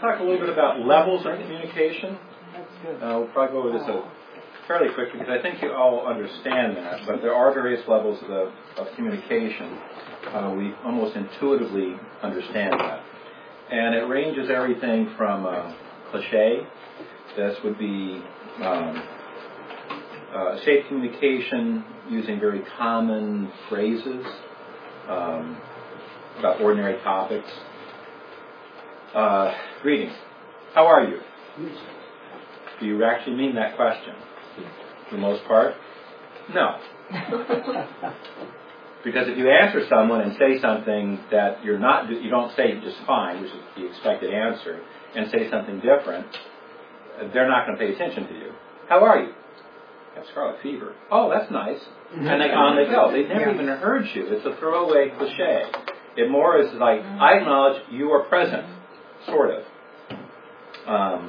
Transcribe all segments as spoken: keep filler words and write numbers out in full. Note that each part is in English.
talk a little bit about levels of communication. Uh, we'll probably go over this uh, fairly quickly because I think you all understand that, but there are various levels of, the, of communication. Uh, we almost intuitively understand that. And it ranges everything from uh, cliche. This would be um, uh, safe communication using very common phrases um, about ordinary topics. Uh, greetings. How are you? Do you actually mean that question? For the most part, no. Because if you answer someone and say something that you're not, you don't say just fine, which is the expected answer, and say something different, they're not going to pay attention to you. How are you? I have scarlet fever. Oh, that's nice. And they on they go. They've never even heard you. It's a throwaway cliche. It more is like, I acknowledge you are present, sort of. Um,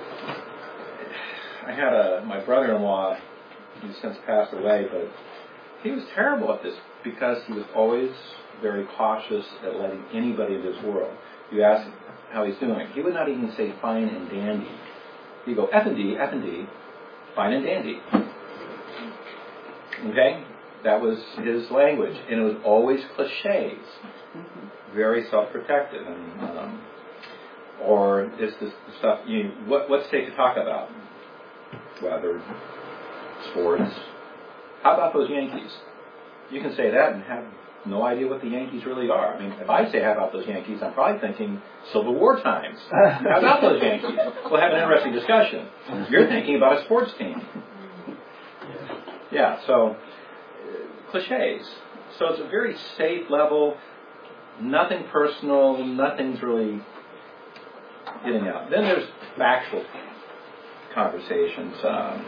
I had a my brother-in-law, who's since passed away, but he was terrible at this because he was always very cautious at letting anybody in his world. You ask him how he's doing. He would not even say fine and dandy. He'd go F and D, F and D, fine and dandy. Okay? That was his language. And it was always cliches. Very self-protective. And, um, or is this the stuff, you, what, what's safe to talk about? Weather, sports. How about those Yankees? You can say that and have no idea what the Yankees really are. I mean, if I say, how about those Yankees, I'm probably thinking Civil War times. How about those Yankees? We'll have an interesting discussion. You're thinking about a sports team. Yeah, so, uh, cliches. So it's a very safe level, nothing personal, nothing's really getting out. Then there's factual conversations. Um,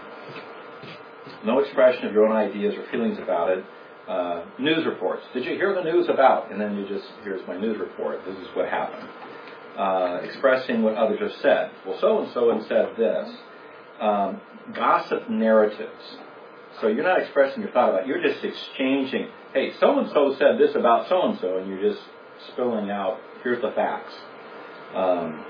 no expression of your own ideas or feelings about it. Uh, news reports. Did you hear the news about? And then you just, here's my news report. This is what happened. Uh, expressing what others have said. Well, so-and-so and said this. Um, gossip narratives. So you're not expressing your thought about it. You're just exchanging, hey, so-and-so said this about so-and-so, and you're just spilling out, here's the facts. Um,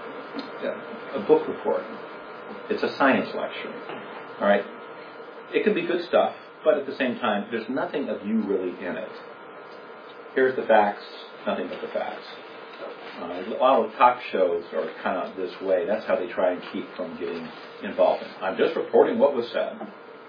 a book report. It's a science lecture. All right? It can be good stuff, but at the same time, there's nothing of you really in it. Here's the facts, nothing but the facts. Uh, a lot of talk shows are kind of this way. That's how they try and keep from getting involved in. I'm just reporting what was said.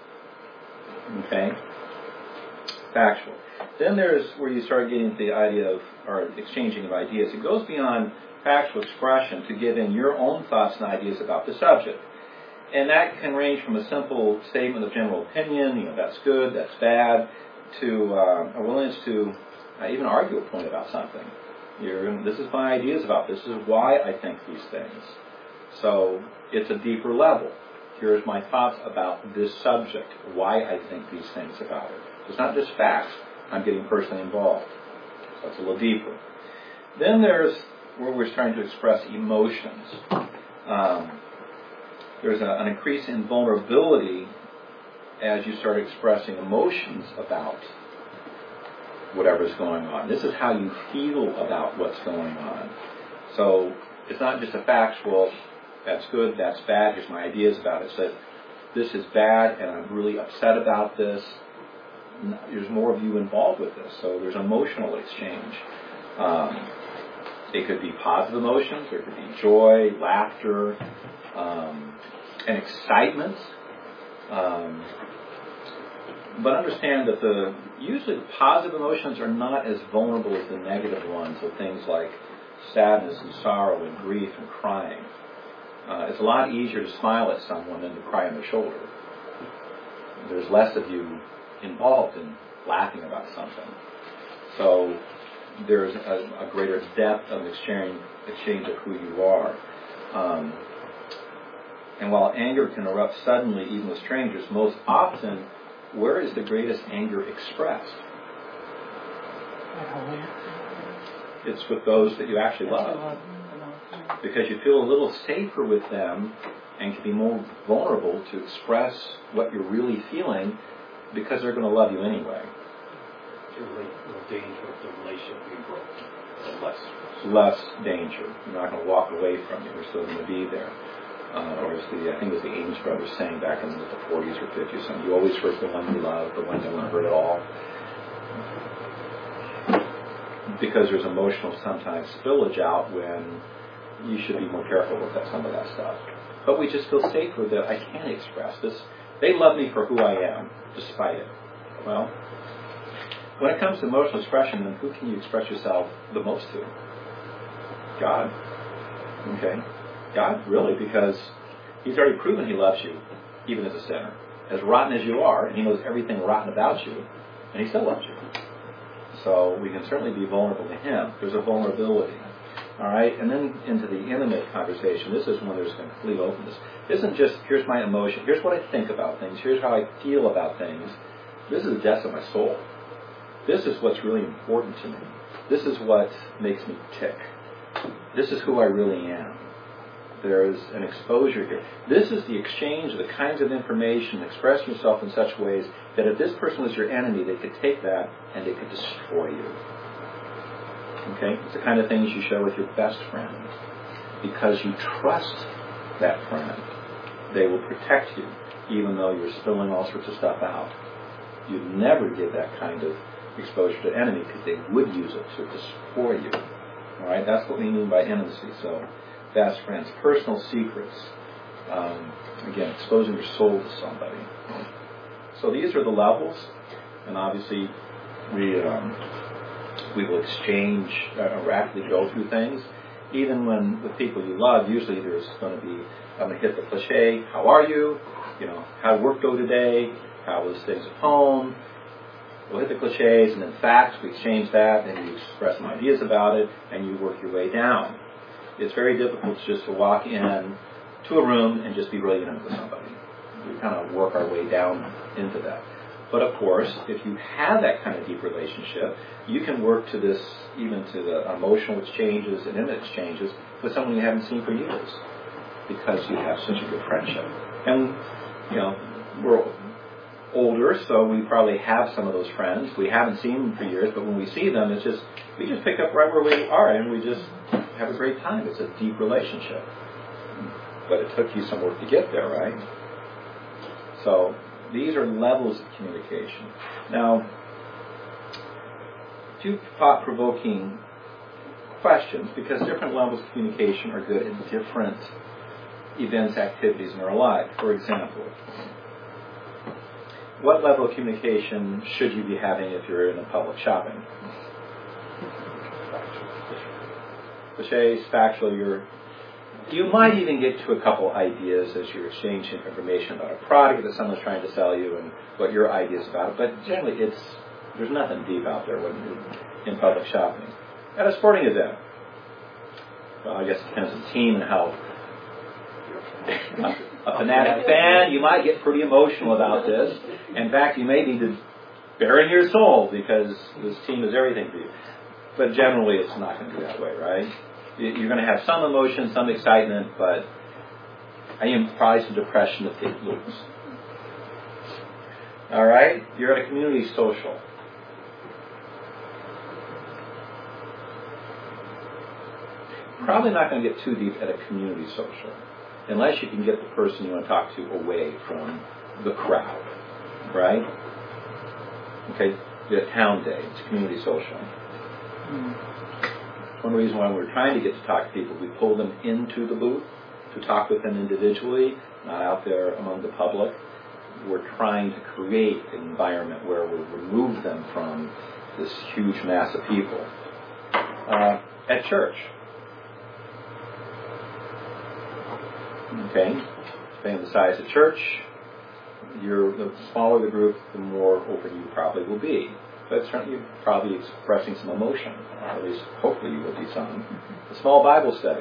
Okay? Factual. Then there's where you start getting the idea of, or exchanging of ideas. It goes beyond factual expression to give in your own thoughts and ideas about the subject. And that can range from a simple statement of general opinion, you know, that's good, that's bad, to uh, a willingness to uh, even argue a point about something. You're, this is my ideas about this. This is why I think these things. So it's a deeper level. Here's my thoughts about this subject, why I think these things about it. It's not just facts. I'm getting personally involved. So it's a little deeper. Then there's where we're trying to express emotions. Um, there's a, an increase in vulnerability as you start expressing emotions about whatever's going on. This is how you feel about what's going on. So it's not just a factual, that's good, that's bad, here's my ideas about it. So this is bad and I'm really upset about this. There's more of you involved with this. So there's emotional exchange. Um, it could be positive emotions, there could be joy, laughter, um, and excitement. Um, but understand that the usually the positive emotions are not as vulnerable as the negative ones, of things like sadness and sorrow and grief and crying. Uh, it's a lot easier to smile at someone than to cry on their shoulder. There's less of you involved in laughing about something. So there's a, a greater depth of exchange, exchange of who you are. Um, and while anger can erupt suddenly, even with strangers, most often, where is the greatest anger expressed? It's with those that you actually love. Because you feel a little safer with them and can be more vulnerable to express what you're really feeling because they're going to love you anyway. The danger of the relationship being broken. less less danger. You're not going to walk away from it. You're still going to be there. Uh, or as the, I think it was the Ames brothers saying back in the forties or fifties, you always hurt the one you love, the ones that won't hurt at all. Because there's emotional sometimes spillage out when you should be more careful with that, some of that stuff. But we just feel safer that I can express this. They love me for who I am, despite it. Well, when it comes to emotional expression, then who can you express yourself the most to? God. Okay? God, really, because He's already proven He loves you, even as a sinner. As rotten as you are, and He knows everything rotten about you, and He still loves you. So we can certainly be vulnerable to Him. There's a vulnerability. All right? And then into the intimate conversation, this is when there's complete openness. This isn't just, here's my emotion, here's what I think about things, here's how I feel about things. This is the depths of my soul. This is what's really important to me. This is what makes me tick. This is who I really am. There is an exposure here. This is the exchange of the kinds of information, expressing yourself in such ways that if this person was your enemy, they could take that and they could destroy you. Okay? It's the kind of things you share with your best friend. Because you trust that friend, they will protect you, even though you're spilling all sorts of stuff out. You'd never give that kind of exposure to an enemy because they would use it to destroy you. All right? That's what we mean by intimacy. So, best friends, personal secrets. Um, again, exposing your soul to somebody. So these are the levels, and obviously we um, we will exchange uh, rapidly go through things. Even when with people you love, usually there's going to be, I'm going to hit the cliche, how are you? You know, how did work go today? How was things at home? We'll hit the cliches, and then facts, we exchange that, and you express some ideas about it, and you work your way down. It's very difficult just to walk in to a room and just be really intimate with somebody. We kind of work our way down into that. But of course, if you have that kind of deep relationship, you can work to this, even to the emotional exchanges and intimate exchanges with someone you haven't seen for years, because you have such a good friendship. And, you know, we're older, so we probably have some of those friends. We haven't seen them for years, but when we see them, it's just, we just pick up right where we are, and we just have a great time. It's a deep relationship. But it took you some work to get there, right? So these are levels of communication. Now, two thought-provoking questions, because different levels of communication are good in different events, activities in our life. For example, what level of communication should you be having if you're in a public shopping? Cliches, factual, you're, you might even get to a couple ideas as you're exchanging information about a product that someone's trying to sell you and what your ideas about it. But generally, it's there's nothing deep out there when you're in public shopping. At a sporting event, well, I guess it depends on the team and how a, a fanatic fan, you might get pretty emotional about this. In fact, you may need to bare in your soul because this team is everything for you. But generally, it's not going to be that way, right? You're going to have some emotion, some excitement, but I am probably some depression if they lose. All right? You're at a community social. Probably not going to get too deep at a community social, unless you can get the person you want to talk to away from the crowd, right? Okay, the town day, it's community social. One reason why we're trying to get to talk to people, we pull them into the booth to talk with them individually, not out there among the public. We're trying to create an environment where we remove them from this huge mass of people. Uh, at church. Okay, depending on the size of church, you're, the smaller the group, the more open you probably will be. But certainly you're probably expressing some emotion. At least, hopefully you will be some. A small Bible study.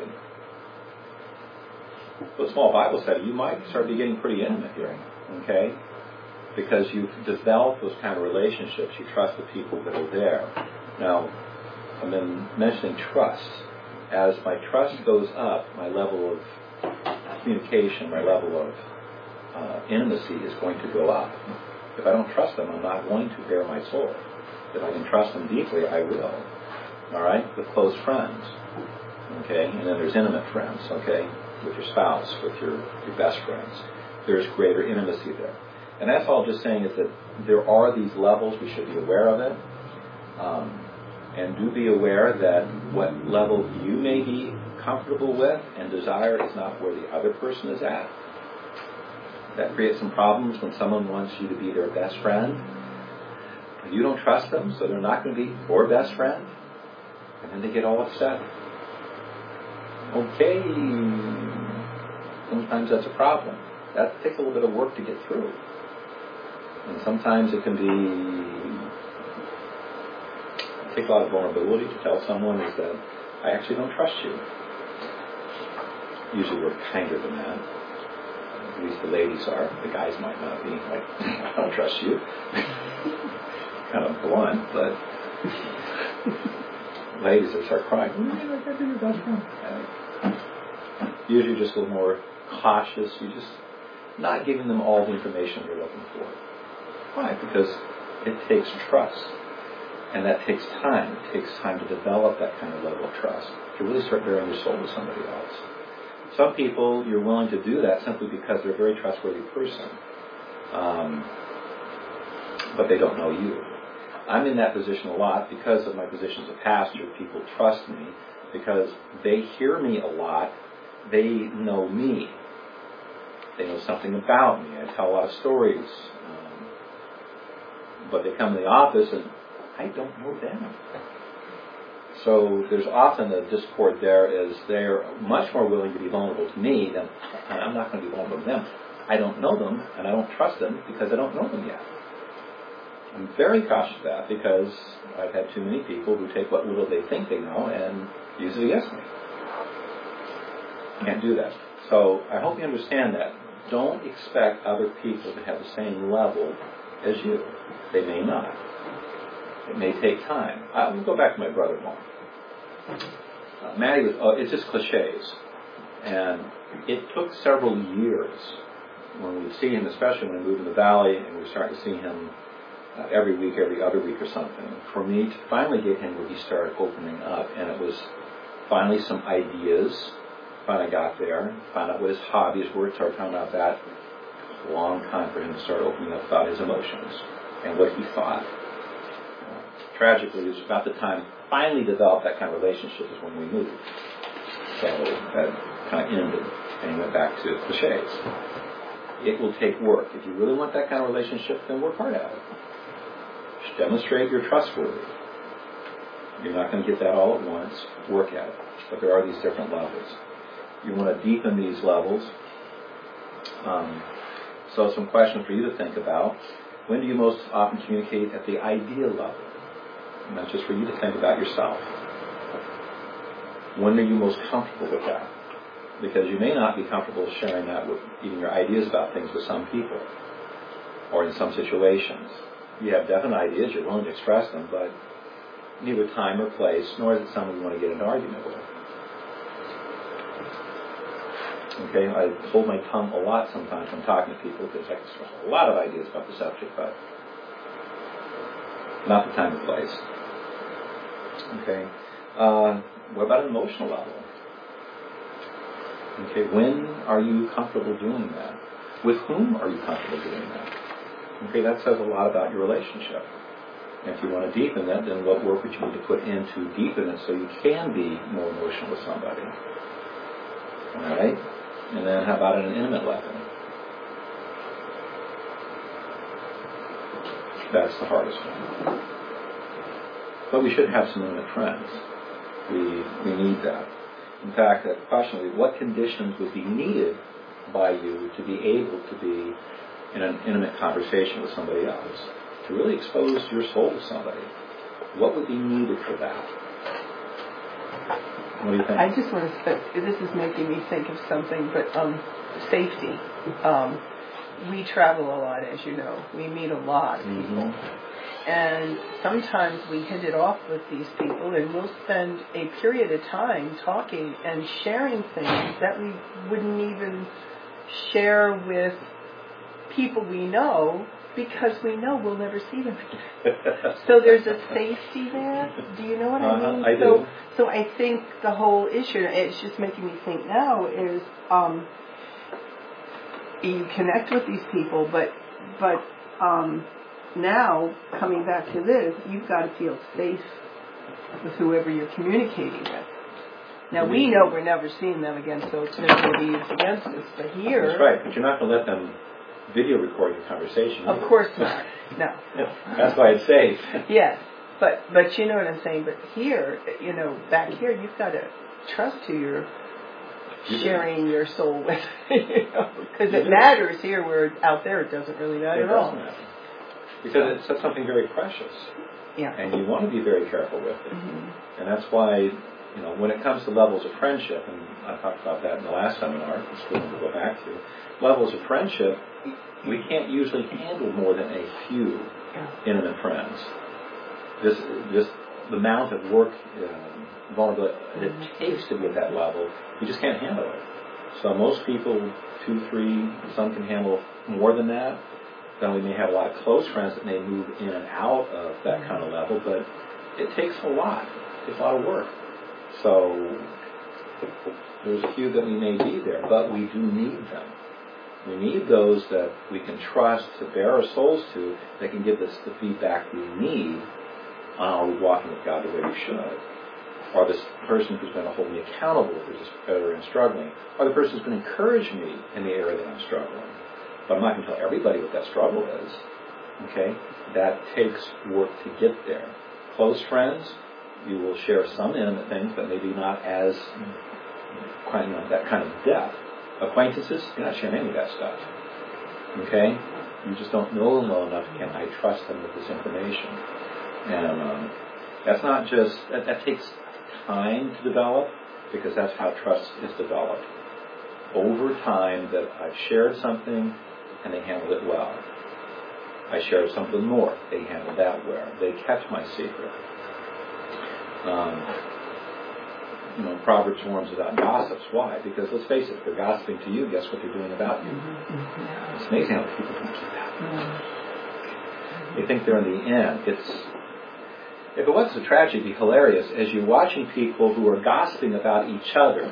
With a small Bible study, you might start to getting pretty intimate here. Okay? Because you've developed those kind of relationships. You trust the people that are there. Now, I've been mentioning trust. As my trust goes up, my level of communication, my level of uh, intimacy is going to go up. If I don't trust them, I'm not going to bare my soul. If I can trust them deeply, I will. all right, with close friends, okay, and then there's intimate friends, okay, with your spouse, with your, your best friends. There's greater intimacy there. And that's all just saying is that there are these levels. We should be aware of it. Um, and do be aware that what level you may be comfortable with and desire is not where the other person is at. That creates some problems when someone wants you to be their best friend. You don't trust them, so they're not going to be your best friend. And then they get all upset. Okay, sometimes that's a problem. That takes a little bit of work to get through. And sometimes it can be, it takes a lot of vulnerability to tell someone is that I actually don't trust you. Usually we're kinder than that. At least the ladies are. The guys might not be. Like, I don't trust you. Kind of blunt, but ladies that start crying, oh, I gotta be your best friend. Usually just a little more cautious. You just not giving them all the information they're looking for. Why? Because it takes trust. And that takes time. It takes time to develop that kind of level of trust, to really start bearing your soul to somebody else. Some people, you're willing to do that simply because they're a very trustworthy person. Um, but they don't know you. I'm in that position a lot because of my position as a pastor. People trust me because they hear me a lot. They know me. They know something about me. I tell a lot of stories. Um, but they come to the office and I don't know them. So there's often a discord there is they're much more willing to be vulnerable to me than I'm not going to be vulnerable to them. I don't know them and I don't trust them because I don't know them yet. I'm very cautious of that because I've had too many people who take what little they think they know and use it against me. Can't do that. So I hope you understand that. Don't expect other people to have the same level as you. They may not. It may take time. I'm going to go back to my brother-in-law. Uh, Matty was, oh, it's just cliches. And it took several years when we'd see him, especially when we moved in the valley and we were starting to see him uh, every week, every other week or something, for me to finally get him where he started opening up. And it was finally some ideas. Finally got there, found out what his hobbies were, started talking about that. It took a long time for him to start opening up about his emotions and what he thought. Uh, tragically, it was about the time he finally developed that kind of relationship is when we moved. So that kind of ended and he went back to cliches. It will take work. If you really want that kind of relationship, then work hard at it. Just demonstrate you're trustworthy. You're not going to get that all at once. Work at it. But there are these different levels. You want to deepen these levels. Um, so some questions for you to think about. When do you most often communicate at the ideal level? And that's just for you to think about yourself. When are you most comfortable with that? Because you may not be comfortable sharing that with even your ideas about things with some people or in some situations. You have definite ideas, you're willing to express them, but neither time or place, nor is it someone you want to get into an argument with. Okay, I hold my tongue a lot sometimes when talking to people because I can express a lot of ideas about the subject, but not the time or place. Okay, uh, what about an emotional level? Okay, when are you comfortable doing that? With whom are you comfortable doing that? Okay, that says a lot about your relationship. And if you want to deepen that, then what work would you need to put in to deepen it so you can be more emotional with somebody? All right? And then how about at an intimate level? That's the hardest one. But we should have some intimate friends. We we need that. In fact, that question would be, what conditions would be needed by you to be able to be in an intimate conversation with somebody else? To really expose your soul to somebody. What would be needed for that? What do you think? I just want to say, this is making me think of something, but um, safety. Um, we travel a lot, as you know. We meet a lot of people. Mm-hmm. And sometimes we hit it off with these people, and we'll spend a period of time talking and sharing things that we wouldn't even share with people we know because we know we'll never see them again. So there's a safety there. Do you know what uh-huh, I mean? I do. So, so I think the whole issue, it's just making me think now, is um, you connect with these people, but but um, now, coming back to this, you've got to feel safe with whoever you're communicating with. Now, we know we're never seeing them again, so it's never going to be used against us. But here... That's right, but you're not going to let them video record your conversation. Of course not. No. That's why it's safe. Yes, but but you know what I'm saying. But here, you know, back here, you've got to trust who you're sharing your soul with, you know, because it matters here. Where out there, it doesn't really matter it at all. Matter. Because it's something very precious. Yeah. And you want to be very careful with it. Mm-hmm. And that's why, you know, when it comes to levels of friendship, and I talked about that in the last seminar, it's good to go back to, levels of friendship, we can't usually handle more than a few intimate friends. Just, just the amount of work, uh, vulnerability it takes to be at that level, you just can't handle it. So most people, two, three, some can handle more than that. Then we may have a lot of close friends that may move in and out of that kind of level, but it takes a lot. It takes a lot of work. So there's a few that we may be there, but we do need them. We need those that we can trust to bear our souls to, that can give us the feedback we need on are we walking with God the way we should. Or this person who's going to hold me accountable if there's a area I'm struggling. Or the person who's going to encourage me in the area that I'm struggling. But I'm not going to tell everybody what that struggle is. Okay? That takes work to get there. Close friends, you will share some intimate things, but maybe not as, you know, that kind of depth. Acquaintances, you're not sharing any of that stuff. Okay? You just don't know them well enough. Can I trust them with this information? And um, that's not just, that, that takes time to develop, because that's how trust is developed. Over time that I've shared something and they handled it well. I shared something more, they handled that well. They kept my secret. Um, you know, Proverbs warns about gossips. Why? Because let's face it, if they're gossiping to you, guess what they're doing about you? Mm-hmm. It's amazing how people think that. Mm-hmm. They think they're in the end. It's If it wasn't a tragedy, it'd be hilarious as you're watching people who are gossiping about each other.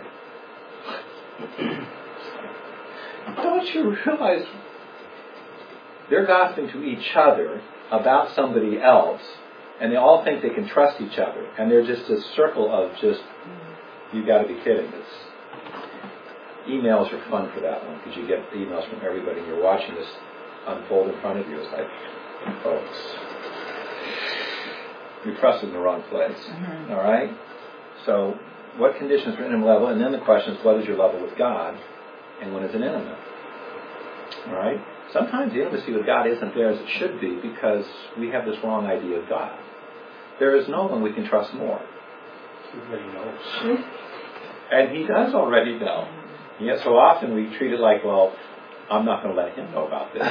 Don't you realize they're gossiping to each other about somebody else, and they all think they can trust each other, and they're just a circle of just, you've got to be kidding. It's, emails are fun for that one, because you get emails from everybody, and you're watching this unfold in front of you. It's like, folks, you trusted in the wrong place. Mm-hmm. All right? So, what conditions are intimate level? And then the question is, what is your level with God? And when is it intimate? All right? Sometimes the intimacy with God isn't there as it should be because we have this wrong idea of God. There is no one we can trust more. He already knows. And He does already know. And yet so often we treat it like, well, I'm not going to let Him know about this.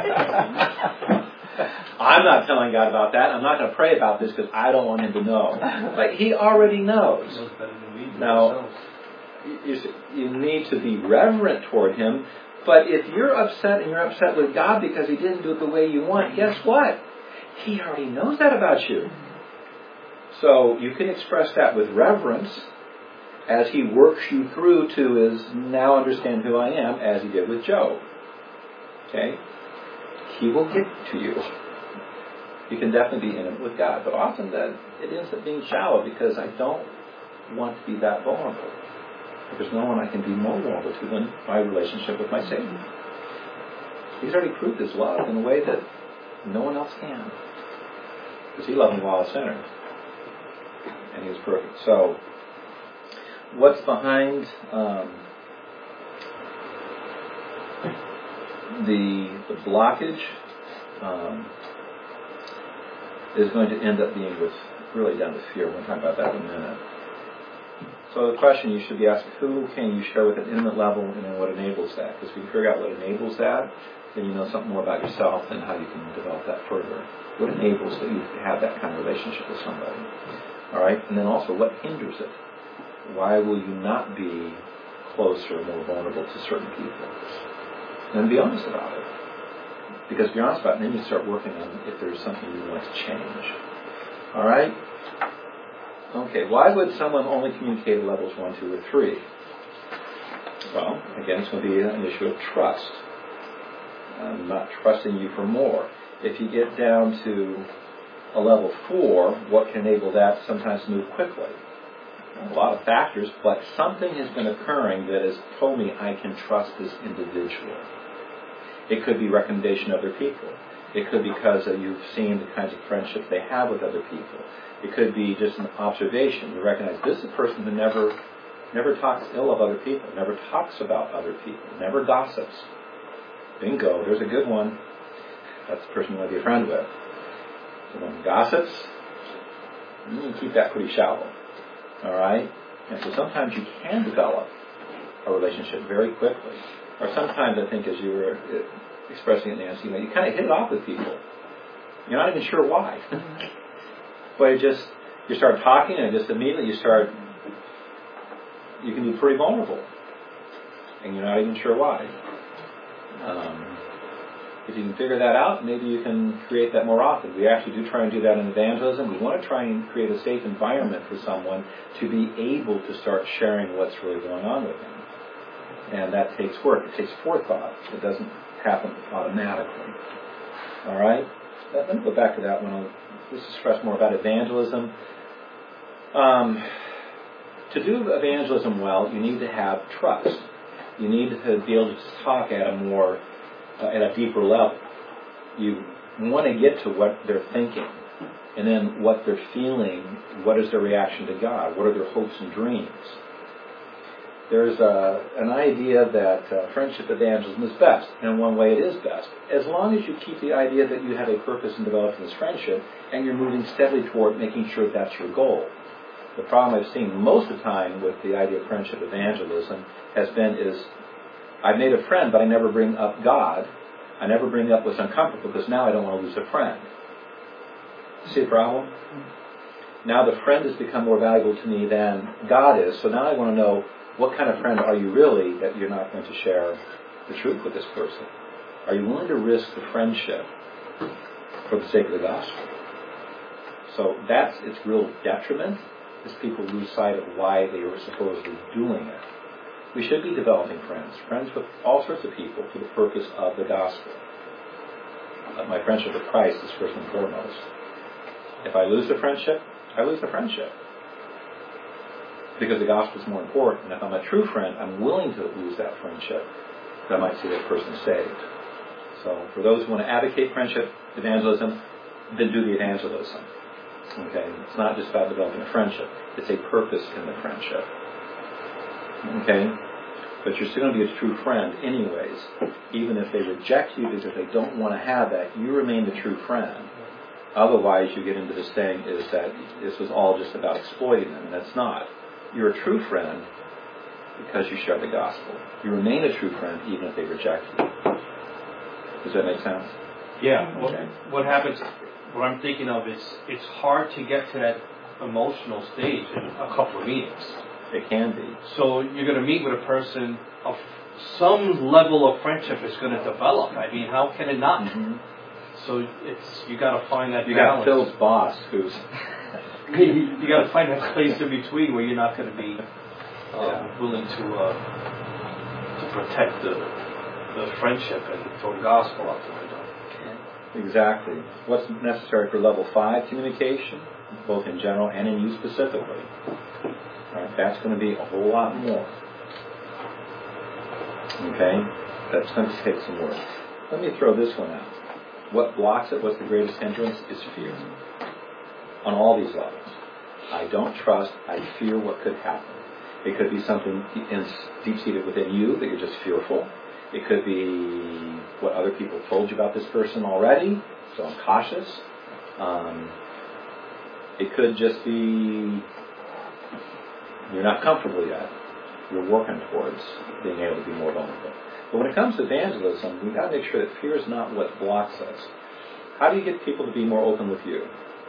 I'm not telling God about that. I'm not going to pray about this because I don't want Him to know. But He already knows. He knows better than we do now, you, you need to be reverent toward Him. But if you're upset and you're upset with God because He didn't do it the way you want, guess what? He already knows that about you. So you can express that with reverence as He works you through to is now understand who I am, as He did with Job. Okay? He will get to you. You can definitely be intimate with God. But often that it ends up being shallow because I don't want to be that vulnerable. There's no one I can be more vulnerable to than my relationship with my Savior. He's already proved His love in a way that no one else can. Because He loved me while I was a sinner. And He was perfect. So, what's behind um, the, the blockage um, is going to end up being with really down to fear. We'll talk about that in a minute. So the question you should be asking, who can you share with at an intimate level and then what enables that? Because if you figure out what enables that, then you know something more about yourself and how you can develop that further. What enables that you to have that kind of relationship with somebody? All right? And then also, what hinders it? Why will you not be closer, more vulnerable to certain people? And be honest about it. Because to be honest about it, then you start working on if there's something you want to change. All right? Okay, why would someone only communicate at levels one, two, or three? Well, again, it's going to be an issue of trust. I'm not trusting you for more. If you get down to a level four, what can enable that sometimes to move quickly? A lot of factors, but something has been occurring that has told me I can trust this individual. It could be recommendation of other people. It could be because uh, you've seen the kinds of friendships they have with other people. It could be just an observation. You recognize this is a person who never never talks ill of other people, never talks about other people, never gossips. Bingo, there's a good one. That's the person you want to be a friend with. Someone who gossips, you can keep that pretty shallow. All right? And so sometimes you can develop a relationship very quickly. Or sometimes, I think, as you were expressing it, Nancy, you know, you kind of hit it off with people. You're not even sure why. But it just, you start talking and just immediately you start, you can be pretty vulnerable. And you're not even sure why. Um, if you can figure that out, maybe you can create that more often. We actually do try and do that in evangelism. We want to try and create a safe environment for someone to be able to start sharing what's really going on with them. And that takes work. It takes forethought. It doesn't happen automatically. All right? Let me go back to that one. I'll just express more about evangelism. Um, to do evangelism well, you need to have trust. You need to be able to talk at a more, uh, at a deeper level. You want to get to what they're thinking, and then what they're feeling. What is their reaction to God? What are their hopes and dreams? There's a, an idea that uh, friendship evangelism is best. And in one way it is best. As long as you keep the idea that you have a purpose in developing this friendship and you're moving steadily toward making sure that's your goal. The problem I've seen most of the time with the idea of friendship evangelism has been is, I've made a friend, but I never bring up God. I never bring up what's uncomfortable because now I don't want to lose a friend. See the problem? Now the friend has become more valuable to me than God is, so now I want to know, what kind of friend are you really that you're not going to share the truth with this person? Are you willing to risk the friendship for the sake of the gospel? So that's its real detriment, is people lose sight of why they were supposedly doing it. We should be developing friends, friends with all sorts of people for the purpose of the gospel. Uh, my friendship with Christ is first and foremost. If I lose the friendship, I lose the friendship. Because the gospel is more important. And if I'm a true friend, I'm willing to lose that friendship, that I might see that person saved. So for those who want to advocate friendship evangelism, then do the evangelism. Okay? It's not just about developing a friendship. It's a purpose in the friendship. Okay? But you're still going to be a true friend anyways. Even if they reject you because they don't want to have that, you remain the true friend. Otherwise, you get into this thing is that this was all just about exploiting them, and that's not. You're a true friend because you share the gospel. You remain a true friend even if they reject you. Does that make sense? Yeah. What, okay. what happens, what I'm thinking of is it's hard to get to that emotional stage in a couple of meetings. It can be. So you're going to meet with a person of some level of friendship is going to develop. I mean, how can it not? Mm-hmm. So it's you got to find that you balance. You got Phil's boss who's... you got to find that place in between where you're not going to be uh, yeah. willing to uh, to protect the the friendship and throw the gospel out the window. Exactly. What's necessary for level five? Communication, both in general and in you specifically. All right, that's going to be a whole lot more. Okay, that's going to take some work. Let me throw this one out. What blocks it? What's the greatest hindrance? Is fear. On all these levels. I don't trust, I fear what could happen. It could be something deep-seated within you that you're just fearful. It could be what other people told you about this person already, so I'm cautious. Um, it could just be you're not comfortable yet. You're working towards being able to be more vulnerable. But when it comes to evangelism, we've got to make sure that fear is not what blocks us. How do you get people to be more open with you?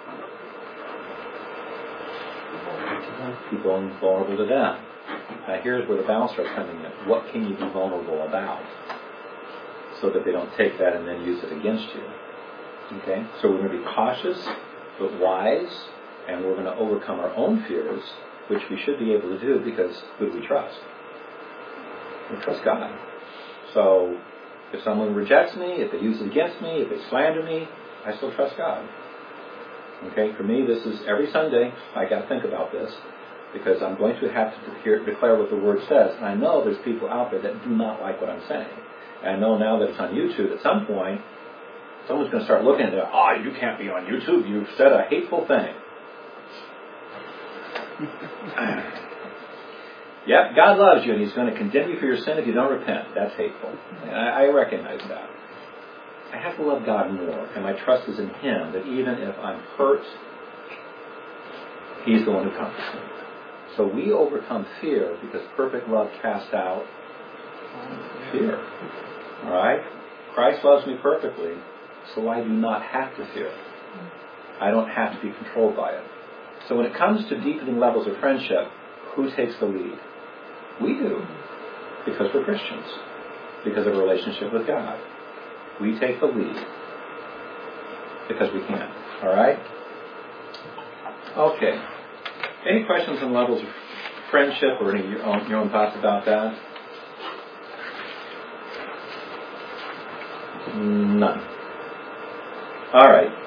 People vulnerable to them. Now here's where the balance starts coming in. What can you be vulnerable about? so that they don't take that and then use it against you. Okay? So we're going to be cautious, but wise, and we're going to overcome our own fears, which we should be able to do because who do we trust? We trust God. So if someone rejects me, if they use it against me, if they slander me, I still trust God. Okay? For me, this is every Sunday, I got to think about this, because I'm going to have to hear, declare what the Word says. And I know there's people out there that do not like what I'm saying. And I know now that it's on YouTube, at some point, someone's going to start looking at it, oh, you can't be on YouTube, you've said a hateful thing. Yep, God loves you, and He's going to condemn you for your sin if you don't repent. That's hateful. And I, I recognize that. I have to love God more, and my trust is in Him, that even if I'm hurt, He's the one who comforts me. So we overcome fear because perfect love casts out fear. All right? Christ loves me perfectly, so I do not have to fear. I don't have to be controlled by it. So when it comes to deepening levels of friendship, who takes the lead? We do, because we're Christians, because of a relationship with God. We take the lead because we can. All right? Okay. Any questions on levels of friendship or any of your own, your own thoughts about that? None. All right.